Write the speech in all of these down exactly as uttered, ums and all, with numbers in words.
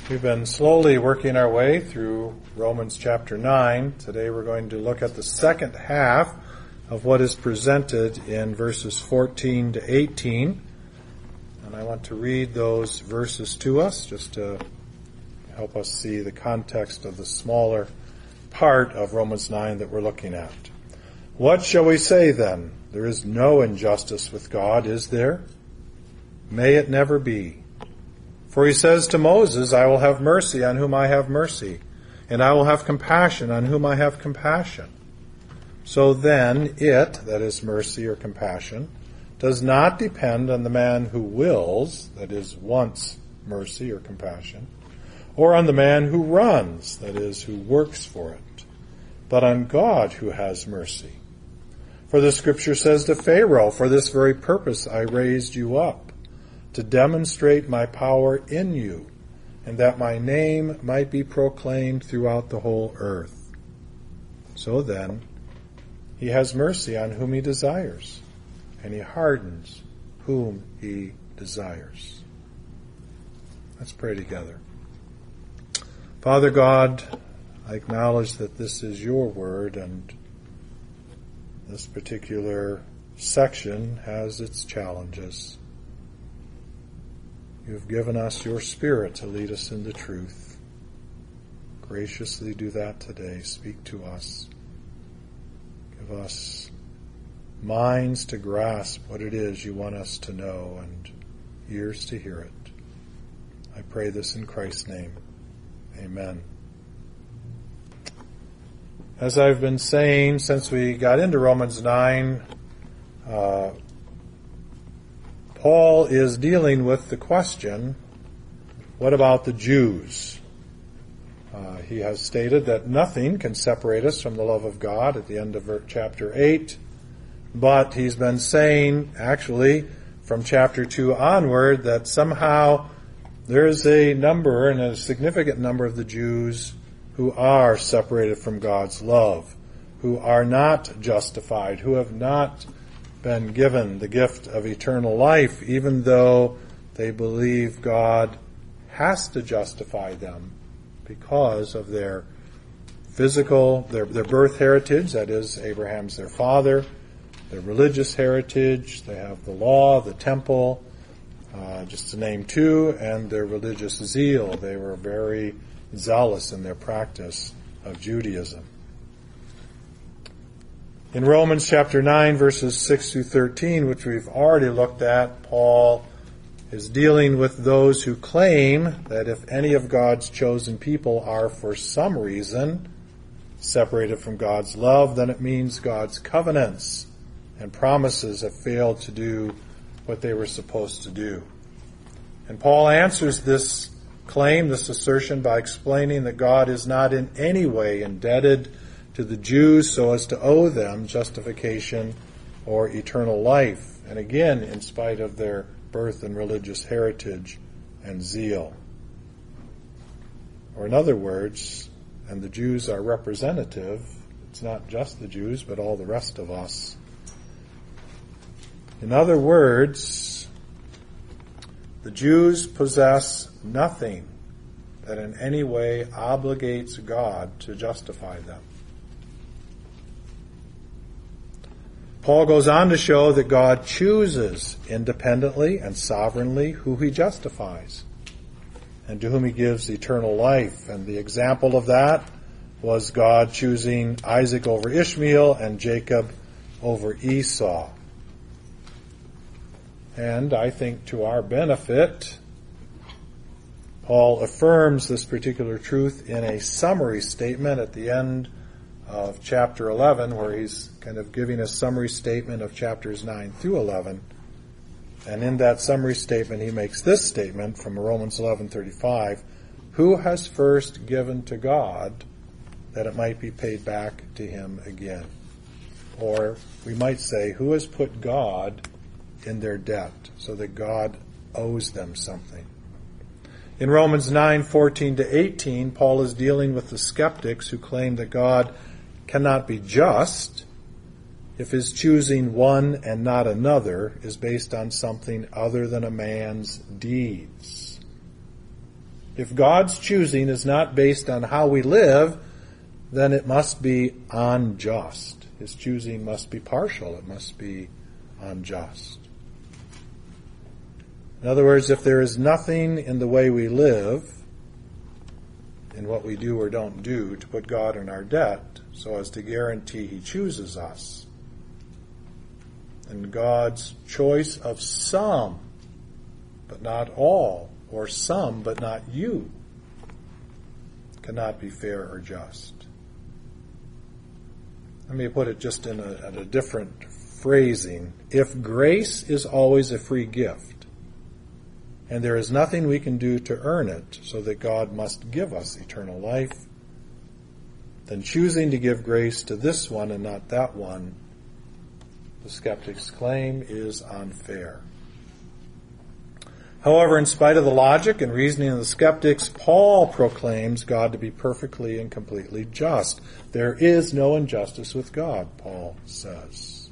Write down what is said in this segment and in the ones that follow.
We've been slowly working our way through Romans chapter nine. Today we're going to look at the second half of what is presented in verses fourteen to eighteen. And I want to read those verses to us just to help us see the context of the smaller part of Romans nine that we're looking at. What shall we say then? There is no injustice with God, is there? May it never be. For he says to Moses, I will have mercy on whom I have mercy, and I will have compassion on whom I have compassion. So then it, that is mercy or compassion, does not depend on the man who wills, that is wants mercy or compassion, or on the man who runs, that is who works for it, but on God who has mercy. For the scripture says to Pharaoh, for this very purpose I raised you up, to demonstrate my power in you, and that my name might be proclaimed throughout the whole earth. So then, he has mercy on whom he desires, and he hardens whom he desires. Let's pray together. Father God, I acknowledge that this is your word, and this particular section has its challenges. You have given us your Spirit to lead us into truth. Graciously do that today. Speak to us. Give us minds to grasp what it is you want us to know and ears to hear it. I pray this in Christ's name. Amen. As I've been saying since we got into Romans nine, uh, Paul is dealing with the question, what about the Jews? Uh, he has stated that nothing can separate us from the love of God at the end of chapter eight, but he's been saying, actually, from chapter two onward, that somehow there's a number, and a significant number of the Jews who are separated from God's love, who are not justified, who have not been given the gift of eternal life, even though they believe God has to justify them because of their physical, their, their birth heritage, that is, Abraham's their father, their religious heritage, they have the law, the temple, uh, just to name two, and their religious zeal. They were very zealous in their practice of Judaism. In Romans chapter nine, verses six through thirteen, which we've already looked at, Paul is dealing with those who claim that if any of God's chosen people are for some reason separated from God's love, then it means God's covenants and promises have failed to do what they were supposed to do. And Paul answers this claim, this assertion, by explaining that God is not in any way indebted to the Jews so as to owe them justification or eternal life, and again, in spite of their birth and religious heritage and zeal. Or in other words, and the Jews are representative, it's not just the Jews, but all the rest of us. In other words, the Jews possess nothing that in any way obligates God to justify them. Paul goes on to show that God chooses independently and sovereignly who he justifies and to whom he gives eternal life. And the example of that was God choosing Isaac over Ishmael and Jacob over Esau. And I think to our benefit, Paul affirms this particular truth in a summary statement at the end of chapter eleven, where he's kind of giving a summary statement of chapters nine through eleven. And in that summary statement, he makes this statement from Romans eleven thirty-five, who has first given to God that it might be paid back to him again? Or we might say, who has put God in their debt so that God owes them something? In Romans nine fourteen to eighteen, Paul is dealing with the skeptics who claim that God cannot be just if his choosing one and not another is based on something other than a man's deeds. If God's choosing is not based on how we live, then it must be unjust. His choosing must be partial. It must be unjust. In other words, if there is nothing in the way we live, in what we do or don't do, to put God in our debt so as to guarantee He chooses us, and God's choice of some, but not all, or some, but not you, cannot be fair or just. Let me put it just in a, in a different phrasing. If grace is always a free gift, and there is nothing we can do to earn it, so that God must give us eternal life, then choosing to give grace to this one and not that one, the skeptic's claim is unfair. However, in spite of the logic and reasoning of the skeptics, Paul proclaims God to be perfectly and completely just. There is no injustice with God, Paul says.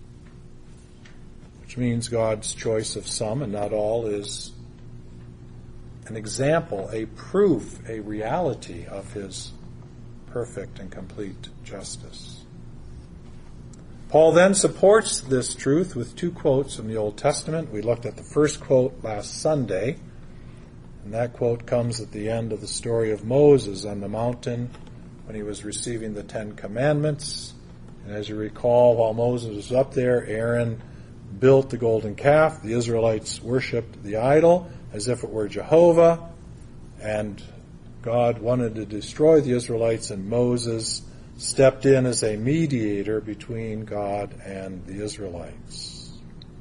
Which means God's choice of some and not all is an example, a proof, a reality of His perfect and complete justice. Paul then supports this truth with two quotes from the Old Testament. We looked at the first quote last Sunday, and that quote comes at the end of the story of Moses on the mountain when he was receiving the Ten Commandments. And as you recall, while Moses was up there, Aaron built the golden calf. The Israelites worshipped the idol as if it were Jehovah, and God wanted to destroy the Israelites, and Moses stepped in as a mediator between God and the Israelites.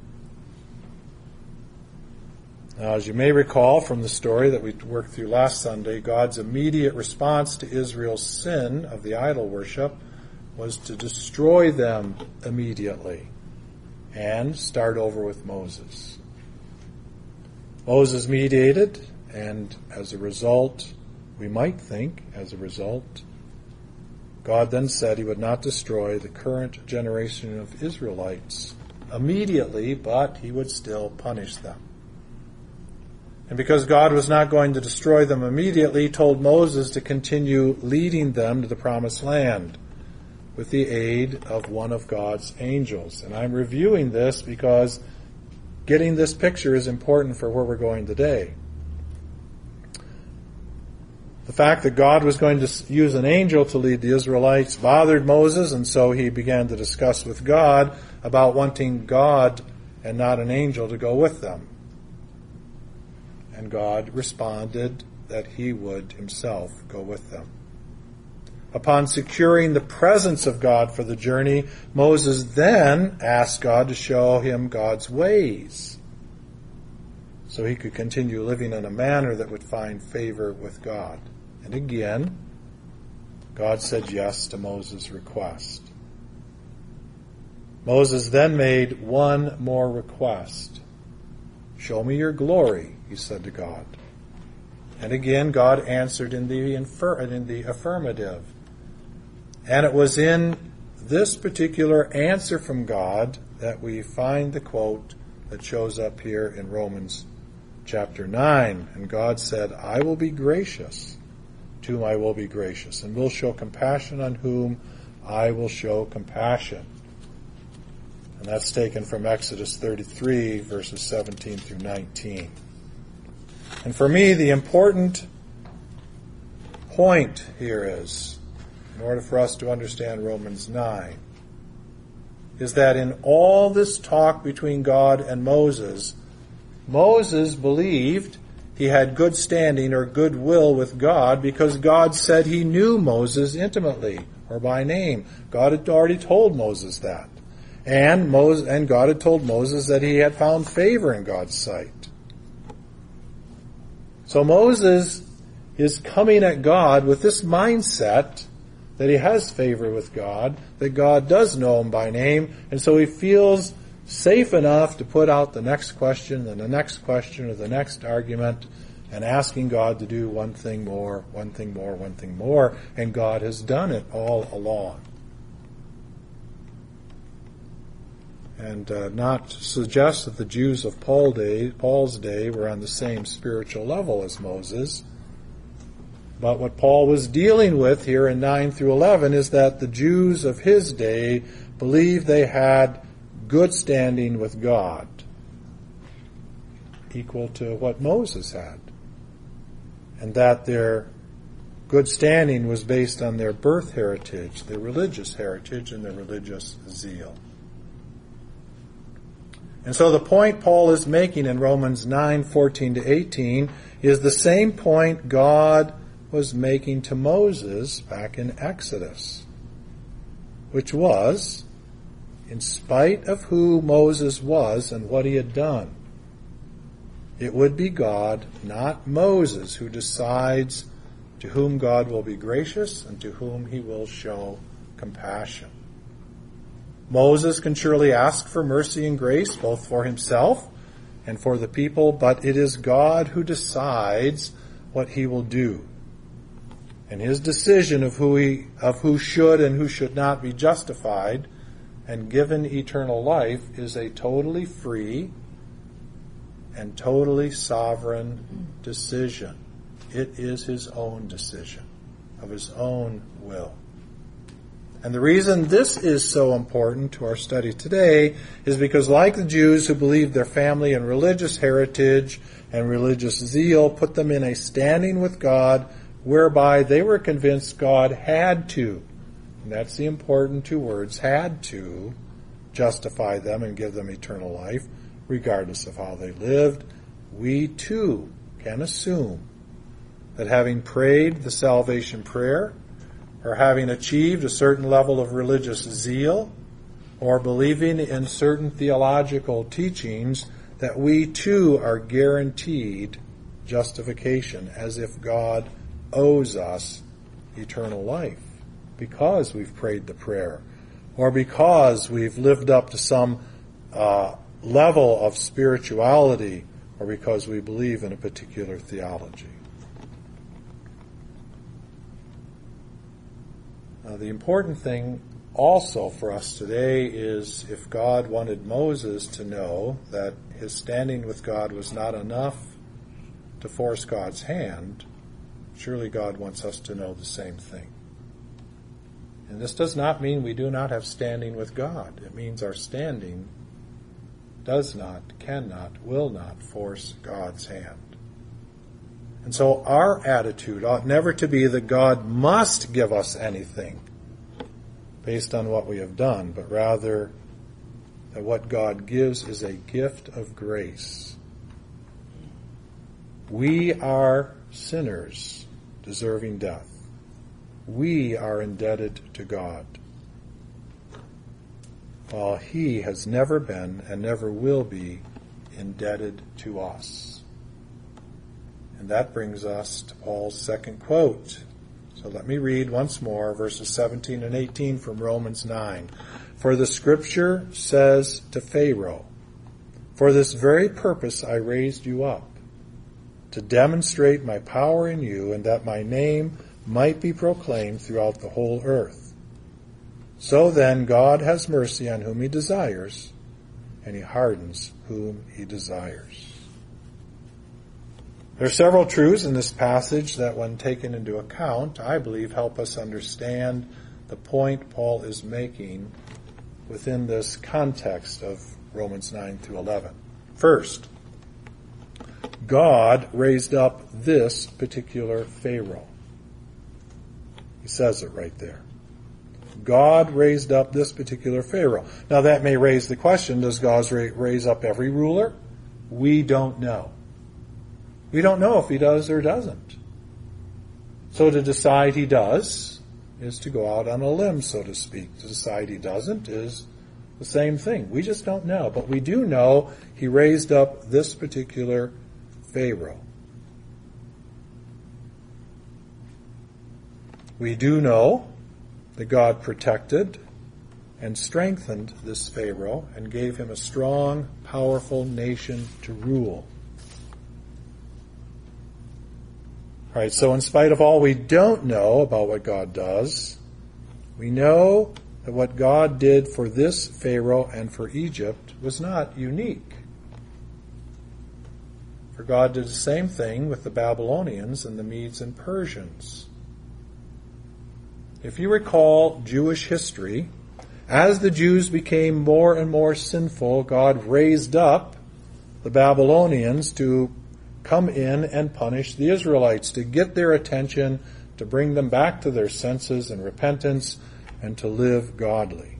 Now, as you may recall from the story that we worked through last Sunday, God's immediate response to Israel's sin of the idol worship was to destroy them immediately and start over with Moses. Moses mediated, and as a result, we might think, as a result, God then said He would not destroy the current generation of Israelites immediately, but He would still punish them. And because God was not going to destroy them immediately, He told Moses to continue leading them to the promised land with the aid of one of God's angels. And I'm reviewing this because getting this picture is important for where we're going today. The fact that God was going to use an angel to lead the Israelites bothered Moses, and so he began to discuss with God about wanting God and not an angel to go with them. And God responded that He would Himself go with them. Upon securing the presence of God for the journey, Moses then asked God to show him God's ways, so he could continue living in a manner that would find favor with God. And again, God said yes to Moses' request. Moses then made one more request. Show me your glory, he said to God. And again, God answered in the, infer- in the affirmative. And it was in this particular answer from God that we find the quote that shows up here in Romans chapter nine. And God said, I will be gracious to whom I will be gracious, and will show compassion on whom I will show compassion. And that's taken from Exodus thirty-three, verses seventeen through nineteen. And for me, the important point here is, in order for us to understand Romans nine, is that in all this talk between God and Moses, Moses believed he had good standing or goodwill with God because God said He knew Moses intimately or by name. God had already told Moses that. And Moses, and God had told Moses that he had found favor in God's sight. So Moses is coming at God with this mindset that he has favor with God, that God does know him by name, and so he feels safe enough to put out the next question, and the next question, or the next argument, and asking God to do one thing more, one thing more, one thing more, and God has done it all along. And uh, not to suggest that the Jews of Paul day, Paul's day were on the same spiritual level as Moses, But what Paul was dealing with here in nine through eleven is that the Jews of his day believed they had good standing with God, equal to what Moses had, and that their good standing was based on their birth heritage, their religious heritage, and their religious zeal. And so the point Paul is making in Romans nine, fourteen to eighteen is the same point God was making to Moses back in Exodus, which was, in spite of who Moses was and what he had done, it would be God, not Moses, who decides to whom God will be gracious and to whom he will show compassion. Moses can surely ask for mercy and grace, both for himself and for the people, but it is God who decides what he will do. And his decision of who he, of who should and who should not be justified and given eternal life is a totally free and totally sovereign decision. It is his own decision, of his own will. And the reason this is so important to our study today is because, like the Jews who believed their family and religious heritage and religious zeal put them in a standing with God whereby they were convinced God had to, and that's the important two words, had to justify them and give them eternal life, regardless of how they lived, we too can assume that having prayed the salvation prayer, or having achieved a certain level of religious zeal, or believing in certain theological teachings, that we too are guaranteed justification, as if God owes us eternal life, because we've prayed the prayer, or because we've lived up to some uh, level of spirituality, or because we believe in a particular theology. Now, the important thing also for us today is, if God wanted Moses to know that his standing with God was not enough to force God's hand, surely God wants us to know the same thing. And this does not mean we do not have standing with God. It means our standing does not, cannot, will not force God's hand. And so our attitude ought never to be that God must give us anything based on what we have done, but rather that what God gives is a gift of grace. We are sinners deserving death. We are indebted to God, while he has never been and never will be indebted to us. And that brings us to Paul's second quote. So let me read once more verses seventeen and eighteen from Romans nine. For the scripture says to Pharaoh, "For this very purpose I raised you up, to demonstrate my power in you, and that my name might be proclaimed throughout the whole earth. So then God has mercy on whom he desires, and he hardens whom he desires." There are several truths in this passage that, when taken into account, I believe help us understand the point Paul is making within this context of Romans nine through eleven. First, God raised up this particular Pharaoh. He says it right there. God raised up this particular Pharaoh. Now that may raise the question, does God raise up every ruler? We don't know. We don't know if he does or doesn't. So to decide he does is to go out on a limb, so to speak. To decide he doesn't is the same thing. We just don't know. But we do know he raised up this particular Pharaoh. We do know that God protected and strengthened this Pharaoh and gave him a strong, powerful nation to rule. All right, so in spite of all we don't know about what God does, we know that what God did for this Pharaoh and for Egypt was not unique. For God did the same thing with the Babylonians and the Medes and Persians. If you recall Jewish history, as the Jews became more and more sinful, God raised up the Babylonians to come in and punish the Israelites, to get their attention, to bring them back to their senses and repentance, and to live godly.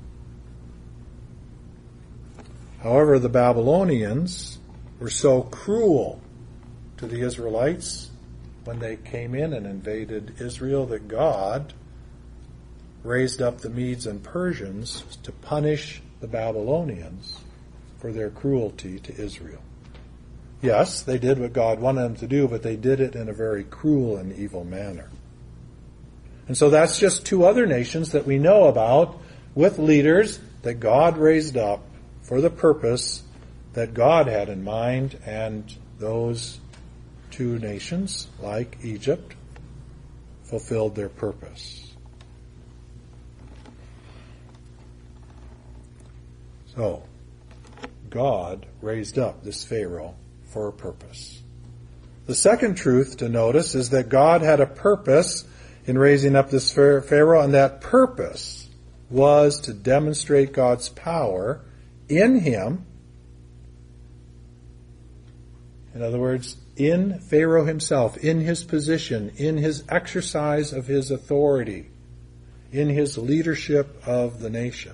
However, the Babylonians were so cruel to the Israelites when they came in and invaded Israel that God raised up the Medes and Persians to punish the Babylonians for their cruelty to Israel. Yes, they did what God wanted them to do, but they did it in a very cruel and evil manner. And so that's just two other nations that we know about with leaders that God raised up for the purpose that God had in mind, and those two nations, like Egypt, fulfilled their purpose. So, God raised up this Pharaoh for a purpose. The second truth to notice is that God had a purpose in raising up this Pharaoh, and that purpose was to demonstrate God's power in him. In other words, in Pharaoh himself, in his position, in his exercise of his authority, in his leadership of the nation.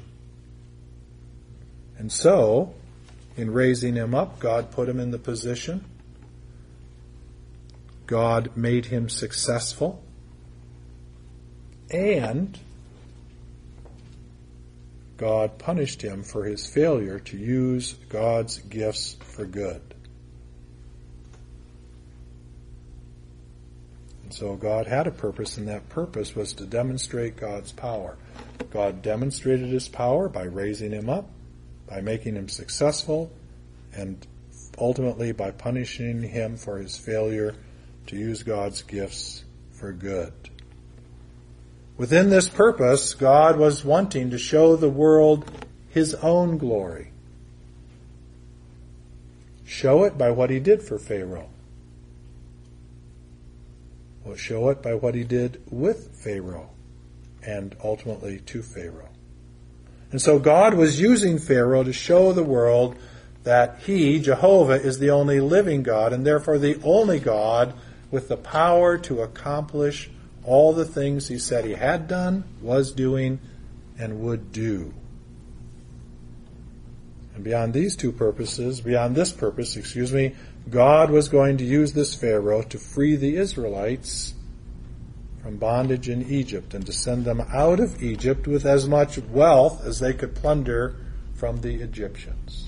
And so, in raising him up, God put him in the position. God made him successful. And God punished him for his failure to use God's gifts for good. And so God had a purpose, and that purpose was to demonstrate God's power. God demonstrated his power by raising him up, by making him successful, and ultimately by punishing him for his failure to use God's gifts for good. Within this purpose, God was wanting to show the world his own glory. Show it by what he did for Pharaoh. Well, show it by what he did with Pharaoh, and ultimately to Pharaoh. And so God was using Pharaoh to show the world that he, Jehovah, is the only living God, and therefore the only God with the power to accomplish all the things he said he had done, was doing, and would do. And beyond these two purposes, beyond this purpose, excuse me, God was going to use this Pharaoh to free the Israelites from bondage in Egypt and to send them out of Egypt with as much wealth as they could plunder from the Egyptians.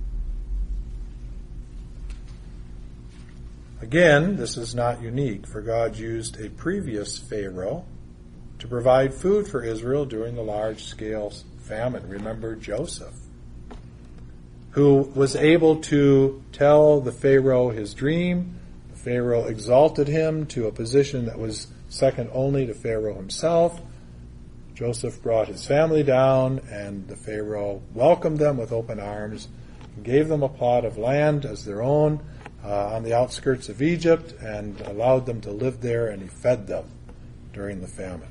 Again, this is not unique, for God used a previous Pharaoh to provide food for Israel during the large-scale famine. Remember Joseph, who was able to tell the Pharaoh his dream. The Pharaoh exalted him to a position that was second only to Pharaoh himself. Joseph brought his family down, and the Pharaoh welcomed them with open arms and gave them a plot of land as their own uh, on the outskirts of Egypt, and allowed them to live there, and he fed them during the famine.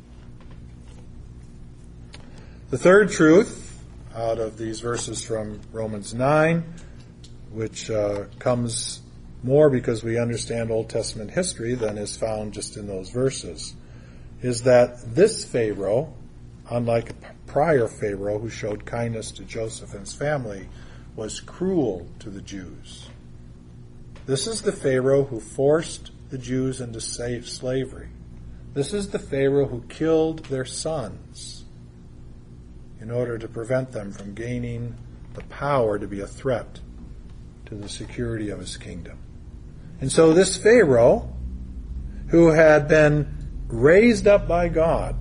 The third truth out of these verses from Romans nine, which uh, comes more because we understand Old Testament history than is found just in those verses, is that this Pharaoh, unlike a prior Pharaoh who showed kindness to Joseph and his family, was cruel to the Jews. This is the Pharaoh who forced the Jews into slavery. This is the Pharaoh who killed their sons in order to prevent them from gaining the power to be a threat to the security of his kingdom. And so this Pharaoh, who had been raised up by God,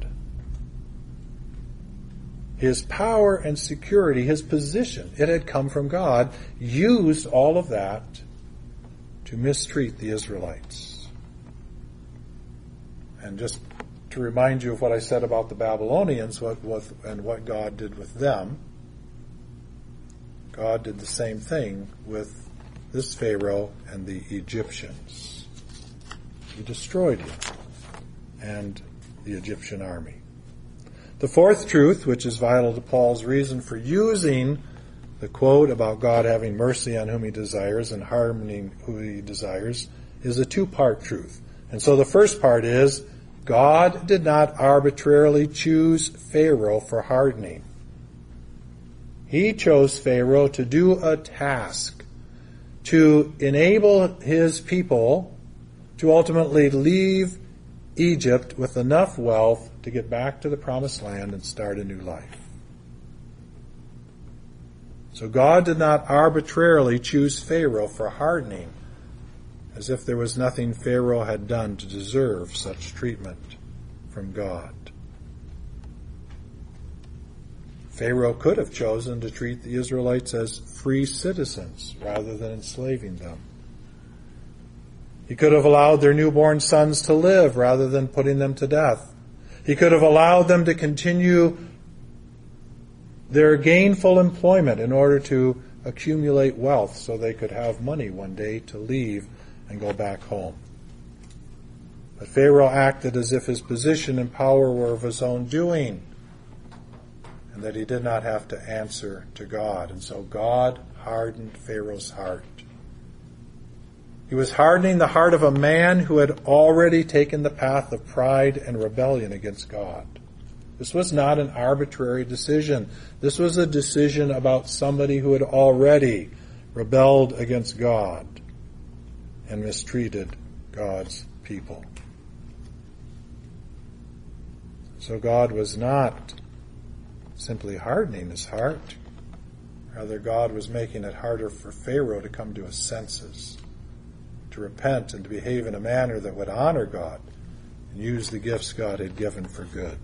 his power and security, his position, it had come from God, used all of that to mistreat the Israelites. And just to remind you of what I said about the Babylonians what, what, and what God did with them, God did the same thing with this Pharaoh and the Egyptians. He destroyed him and the Egyptian army. The fourth truth, which is vital to Paul's reason for using the quote about God having mercy on whom he desires and hardening who he desires, is a two-part truth. And so the first part is, God did not arbitrarily choose Pharaoh for hardening. He chose Pharaoh to do a task, to enable his people to ultimately leave Egypt with enough wealth to get back to the promised land and start a new life. So God did not arbitrarily choose Pharaoh for hardening, as if there was nothing Pharaoh had done to deserve such treatment from God. Pharaoh could have chosen to treat the Israelites as free citizens rather than enslaving them. He could have allowed their newborn sons to live rather than putting them to death. He could have allowed them to continue their gainful employment in order to accumulate wealth so they could have money one day to leave and go back home. But Pharaoh acted as if his position and power were of his own doing, and that he did not have to answer to God. And so God hardened Pharaoh's heart. He was hardening the heart of a man who had already taken the path of pride and rebellion against God. This was not an arbitrary decision. This was a decision about somebody who had already rebelled against God and mistreated God's people. So God was not simply hardening his heart. Rather, God was making it harder for Pharaoh to come to his senses, to repent and to behave in a manner that would honor God and use the gifts God had given for good.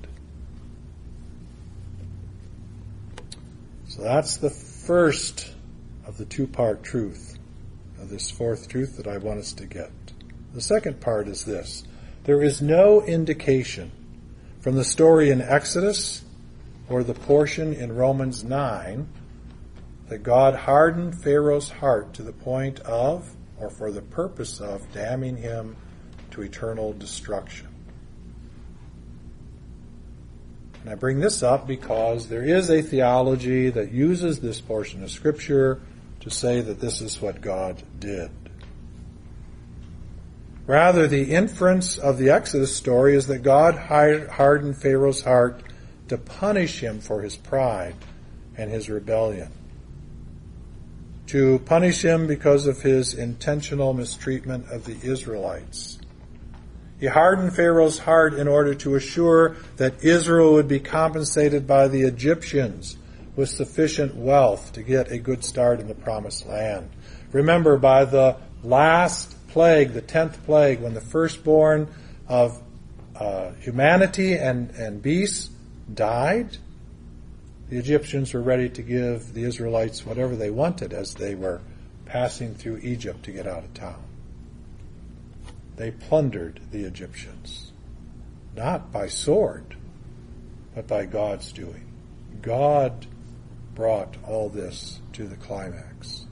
So that's the first of the two-part truth of this fourth truth that I want us to get. The second part is this. There is no indication from the story in Exodus or the portion in Romans nine that God hardened Pharaoh's heart to the point of, or for the purpose of, damning him to eternal destruction. And I bring this up because there is a theology that uses this portion of Scripture to say that this is what God did. Rather, the inference of the Exodus story is that God hardened Pharaoh's heart to punish him for his pride and his rebellion, to punish him because of his intentional mistreatment of the Israelites. He hardened Pharaoh's heart in order to assure that Israel would be compensated by the Egyptians with sufficient wealth to get a good start in the promised land. Remember, by the last plague, the tenth plague, when the firstborn of uh, humanity and, and beasts died, the Egyptians were ready to give the Israelites whatever they wanted as they were passing through Egypt to get out of town. They plundered the Egyptians, not by sword, but by God's doing. God brought all this to the climax.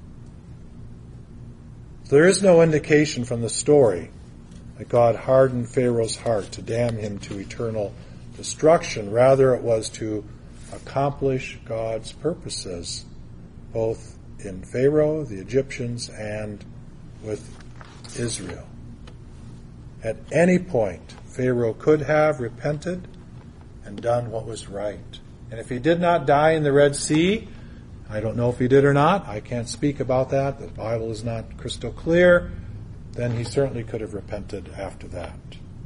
There is no indication from the story that God hardened Pharaoh's heart to damn him to eternal destruction. Rather, it was to accomplish God's purposes, both in Pharaoh, the Egyptians, and with Israel. At any point, Pharaoh could have repented and done what was right. And if he did not die in the Red Sea, I don't know if he did or not. I can't speak about that. The Bible is not crystal clear. Then he certainly could have repented after that.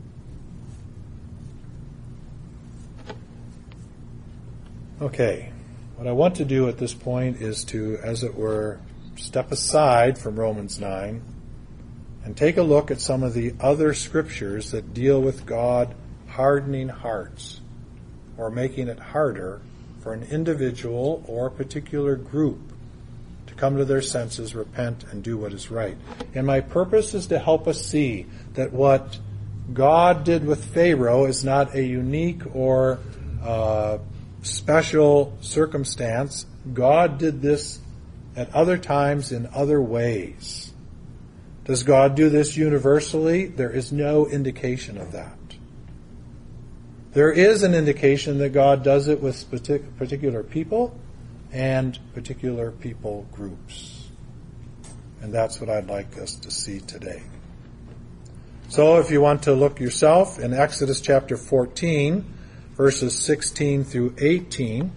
Okay, what I want to do at this point is to, as it were, step aside from Romans nine and take a look at some of the other scriptures that deal with God hardening hearts or making it harder for an individual or a particular group to come to their senses, repent, and do what is right. And my purpose is to help us see that what God did with Pharaoh is not a unique or uh, special circumstance. God did this at other times in other ways. Does God do this universally? There is no indication of that. There is an indication that God does it with particular people and particular people groups. And that's what I'd like us to see today. So if you want to look yourself in Exodus chapter fourteen, verses sixteen through eighteen,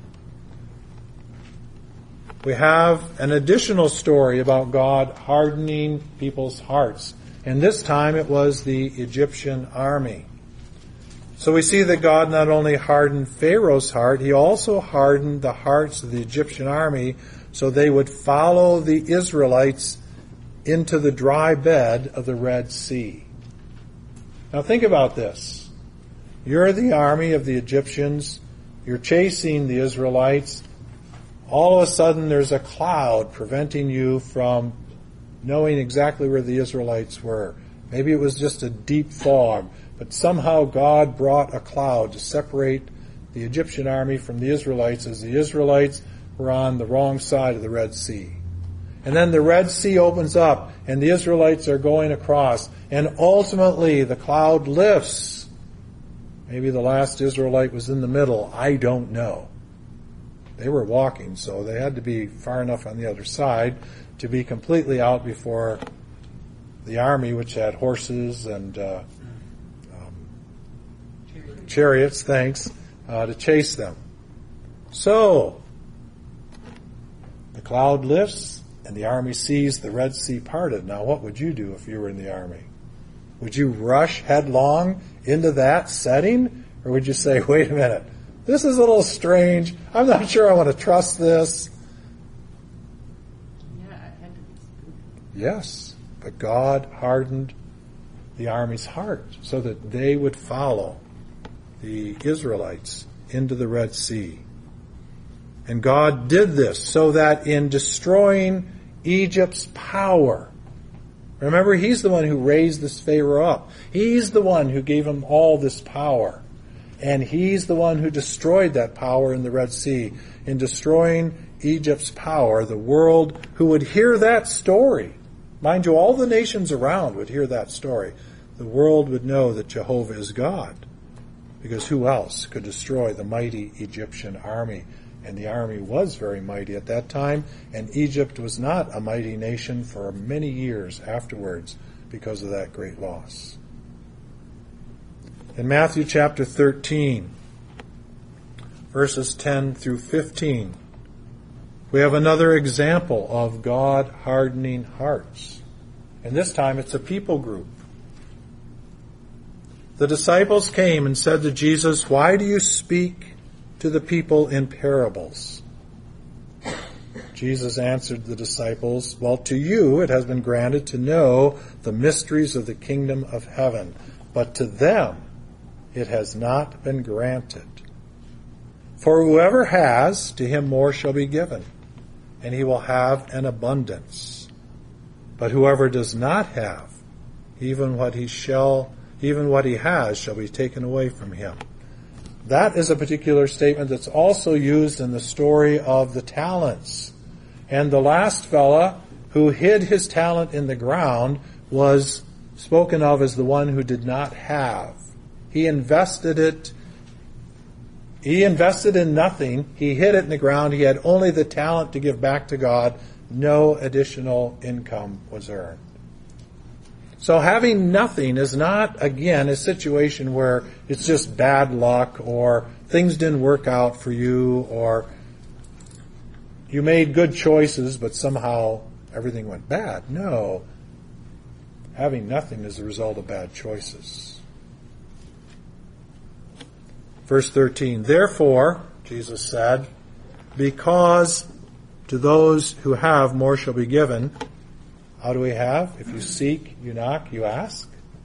we have an additional story about God hardening people's hearts. And this time it was the Egyptian army. So we see that God not only hardened Pharaoh's heart, he also hardened the hearts of the Egyptian army so they would follow the Israelites into the dry bed of the Red Sea. Now think about this. You're the army of the Egyptians. You're chasing the Israelites. All of a sudden there's a cloud preventing you from knowing exactly where the Israelites were. Maybe it was just a deep fog, but somehow God brought a cloud to separate the Egyptian army from the Israelites as the Israelites were on the wrong side of the Red Sea. And then the Red Sea opens up and the Israelites are going across, and ultimately the cloud lifts. Maybe the last Israelite was in the middle. I don't know. They were walking, so they had to be far enough on the other side to be completely out before the army, which had horses and uh, um, chariots, thanks, uh, to chase them. So, the cloud lifts, and the army sees the Red Sea parted. Now, what would you do if you were in the army? Would you rush headlong into that setting? Or would you say, wait a minute, this is a little strange. I'm not sure I want to trust this. Yeah, it had to be spooky. Yes, but God hardened the army's heart so that they would follow the Israelites into the Red Sea. And God did this so that in destroying Egypt's power, remember, he's the one who raised this Pharaoh up. He's the one who gave him all this power. And he's the one who destroyed that power in the Red Sea. In destroying Egypt's power, the world who would hear that story, mind you, all the nations around would hear that story. The world would know that Jehovah is God. Because who else could destroy the mighty Egyptian army? And the army was very mighty at that time, and Egypt was not a mighty nation for many years afterwards because of that great loss. In Matthew chapter thirteen, verses ten through fifteen, we have another example of God hardening hearts. And this time it's a people group. The disciples came and said to Jesus, "Why do you speak to the people in parables?" Jesus answered the disciples, "Well, to you it has been granted to know the mysteries of the kingdom of heaven, but to them it has not been granted. For whoever has, to him more shall be given, and he will have an abundance. But whoever does not have, even what he shall, even what he has shall be taken away from him." That is a particular statement that's also used in the story of the talents. And the last fella who hid his talent in the ground was spoken of as the one who did not have. He invested it, he invested in nothing, he hid it in the ground, he had only the talent to give back to God, no additional income was earned. So having nothing is not, again, a situation where it's just bad luck or things didn't work out for you or you made good choices but somehow everything went bad. No. Having nothing is the result of bad choices. Verse thirteen, "Therefore," Jesus said, "because to those who have more shall be given." How do we have? If you seek, you knock, you ask.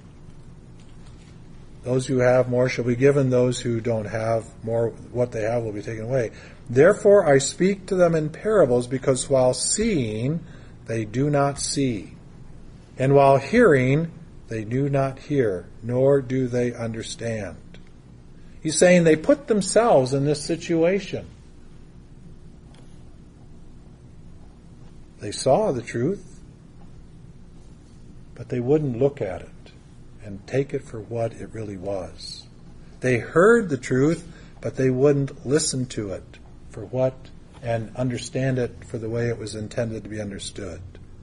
Those who have more shall be given. Those who don't have more, what they have will be taken away. "Therefore I speak to them in parables, because while seeing, they do not see. And while hearing, they do not hear, nor do they understand." He's saying they put themselves in this situation. They saw the truth, but they wouldn't look at it and take it for what it really was. They heard the truth, but they wouldn't listen to it for what and understand it for the way it was intended to be understood.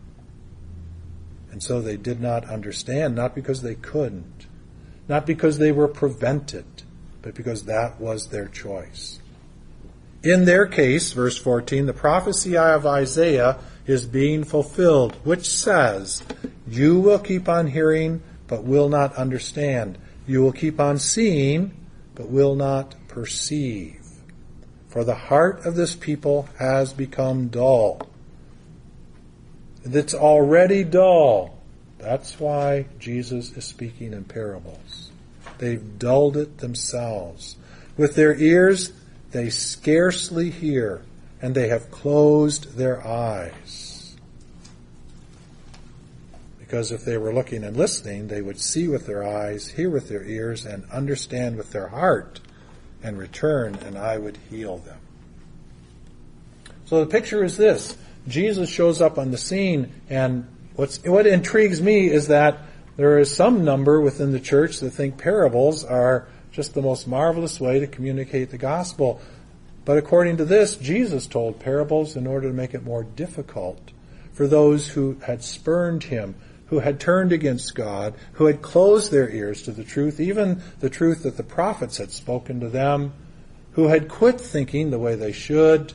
And so they did not understand, not because they couldn't, not because they were prevented, but because that was their choice. In their case, verse fourteen, the prophecy of Isaiah is being fulfilled, which says, "You will keep on hearing, but will not understand. You will keep on seeing, but will not perceive. For the heart of this people has become dull." It's already dull. That's why Jesus is speaking in parables. They've dulled it themselves. With their ears, they scarcely hear, and they have closed their eyes. Because if they were looking and listening, they would see with their eyes, hear with their ears, and understand with their heart, and return, and I would heal them. So the picture is this. Jesus shows up on the scene, and what's, what intrigues me is that there is some number within the church that think parables are just the most marvelous way to communicate the gospel. But according to this, Jesus told parables in order to make it more difficult for those who had spurned him, who had turned against God, who had closed their ears to the truth, even the truth that the prophets had spoken to them, who had quit thinking the way they should.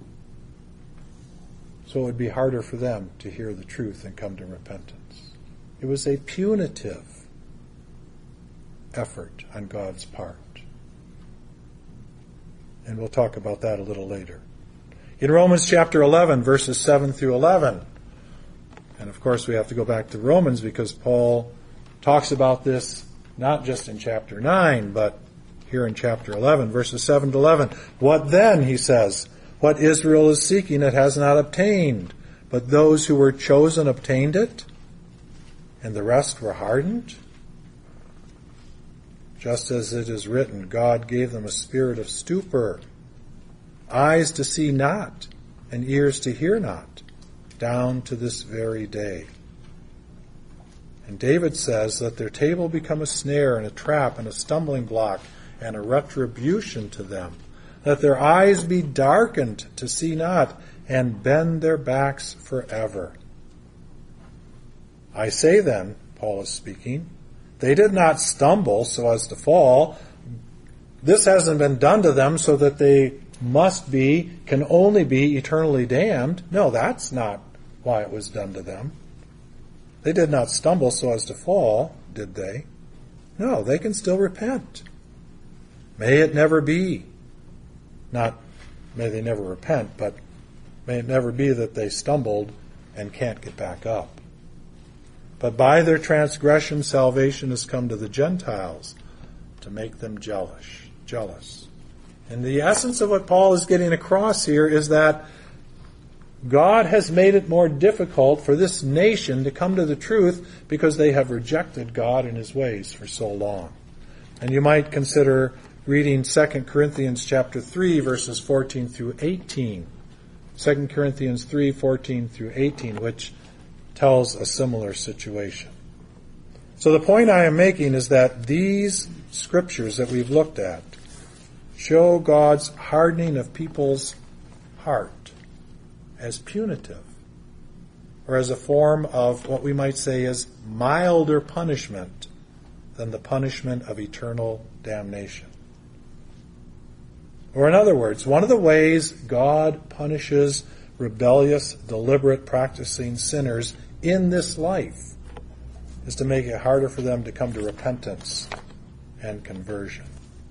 So it would be harder for them to hear the truth and come to repentance. It was a punitive effort on God's part. And we'll talk about that a little later. In Romans chapter eleven, verses seven through eleven, and of course we have to go back to Romans because Paul talks about this not just in chapter nine, but here in chapter eleven, verses seven to eleven. "What then," he says, "what Israel is seeking it has not obtained, but those who were chosen obtained it, and the rest were hardened. Just as it is written, God gave them a spirit of stupor, eyes to see not, and ears to hear not, down to this very day." And David says, "Let their table become a snare and a trap and a stumbling block and a retribution to them. Let their eyes be darkened to see not, and bend their backs forever." I say then, Paul is speaking, they did not stumble so as to fall. This hasn't been done to them so that they must be, can only be eternally damned. No, that's not why it was done to them. They did not stumble so as to fall, did they? No, they can still repent. May it never be. Not may they never repent, but may it never be that they stumbled and can't get back up. But by their transgression, salvation has come to the Gentiles to make them jealous. Jealous. And the essence of what Paul is getting across here is that God has made it more difficult for this nation to come to the truth because they have rejected God and his ways for so long. And you might consider reading Second Corinthians chapter three, verses fourteen through eighteen. Second Corinthians three, fourteen through eighteen, which tells a similar situation. So the point I am making is that these scriptures that we've looked at show God's hardening of people's heart as punitive, or as a form of what we might say is milder punishment than the punishment of eternal damnation. Or in other words, one of the ways God punishes rebellious, deliberate, practicing sinners in this life is to make it harder for them to come to repentance and conversion.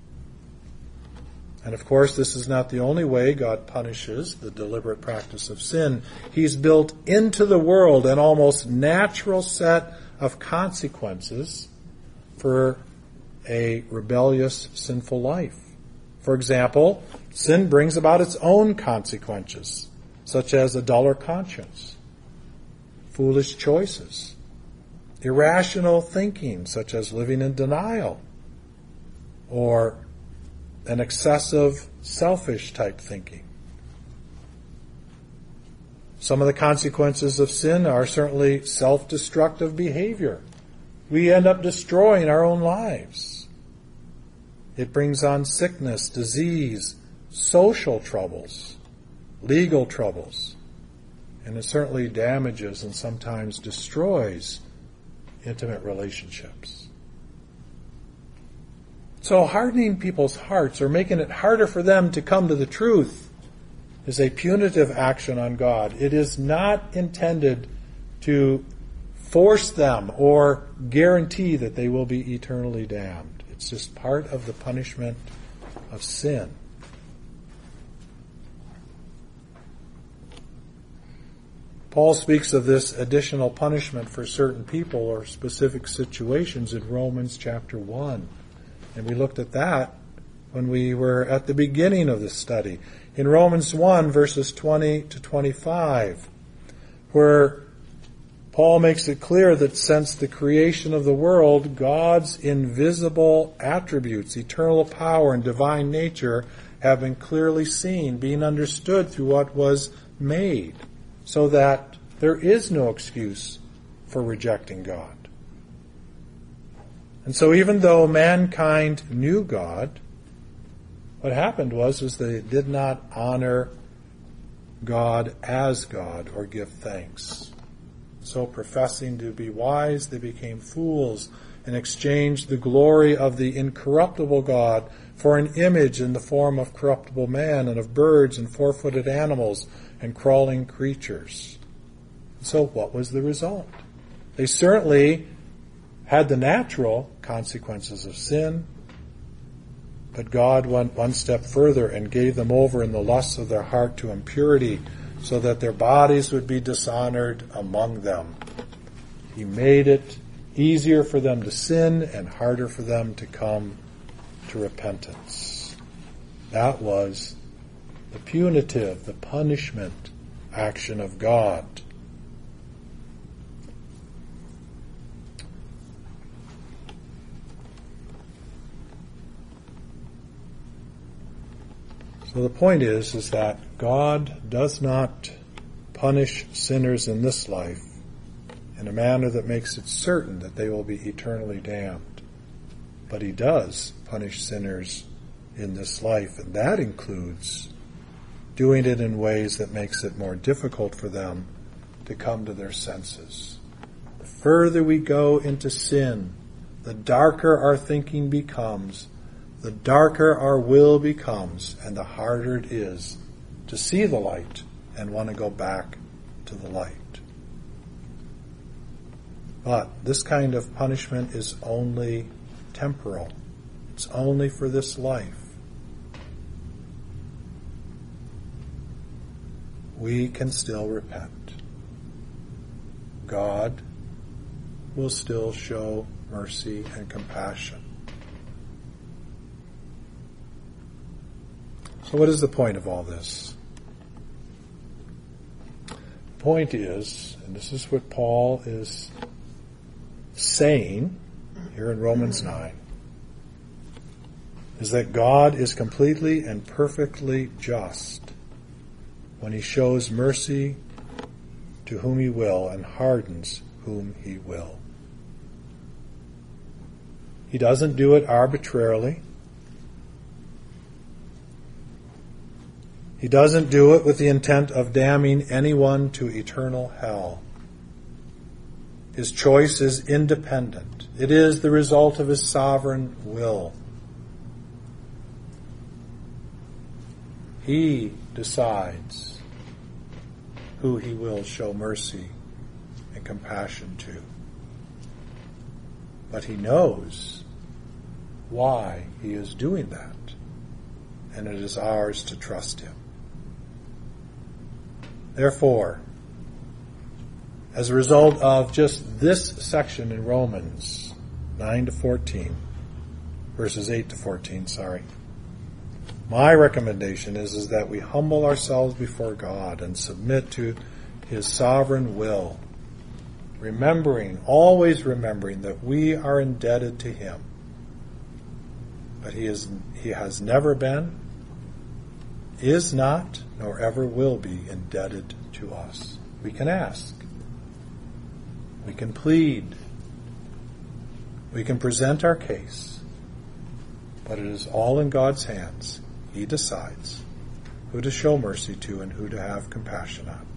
And of course, this is not the only way God punishes the deliberate practice of sin. He's built into the world an almost natural set of consequences for a rebellious, sinful life. For example, sin brings about its own consequences, such as a duller conscience, foolish choices, irrational thinking, such as living in denial, or an excessive, selfish type thinking. Some of the consequences of sin are certainly self-destructive behavior. We end up destroying our own lives. It brings on sickness, disease, social troubles, legal troubles, and it certainly damages and sometimes destroys intimate relationships. So hardening people's hearts or making it harder for them to come to the truth is a punitive action on God. It is not intended to force them or guarantee that they will be eternally damned. It's just part of the punishment of sin. Paul speaks of this additional punishment for certain people or specific situations in Romans chapter one. And we looked at that when we were at the beginning of this study. In Romans one, verses twenty to twenty-five, where Paul makes it clear that since the creation of the world, God's invisible attributes, eternal power and divine nature, have been clearly seen, being understood through what was made, so that there is no excuse for rejecting God. And so even though mankind knew God, what happened was is they did not honor God as God or give thanks. So professing to be wise, they became fools and exchanged the glory of the incorruptible God for an image in the form of corruptible man and of birds and four-footed animals and crawling creatures. So what was the result? They certainly had the natural consequences of sin, but God went one step further and gave them over in the lusts of their heart to impurity, so that their bodies would be dishonored among them. He made it easier for them to sin and harder for them to come to repentance. That was the punitive, the punishment action of God. So the point is, is that God does not punish sinners in this life in a manner that makes it certain that they will be eternally damned. But He does punish sinners in this life, and that includes doing it in ways that makes it more difficult for them to come to their senses. The further we go into sin, the darker our thinking becomes, the darker our will becomes, and the harder it is to see the light and want to go back to the light. But this kind of punishment is only temporal. It's only for this life. We can still repent. God will still show mercy and compassion. So what is the point of all this? The point is, and this is what Paul is saying here in Romans nine, is that God is completely and perfectly just when He shows mercy to whom He will and hardens whom He will. He doesn't do it arbitrarily. He doesn't do it with the intent of damning anyone to eternal hell. His choice is independent. It is the result of His sovereign will. He decides who He will show mercy and compassion to. But He knows why He is doing that, and it is ours to trust Him. Therefore, as a result of just this section in Romans nine to fourteen, verses eight to fourteen, sorry, my recommendation is, is that we humble ourselves before God and submit to His sovereign will, remembering, always remembering that we are indebted to Him. But He is, He has never been, is not, nor ever will be indebted to us. We can ask. We can plead. We can present our case. But it is all in God's hands. He decides who to show mercy to and who to have compassion on.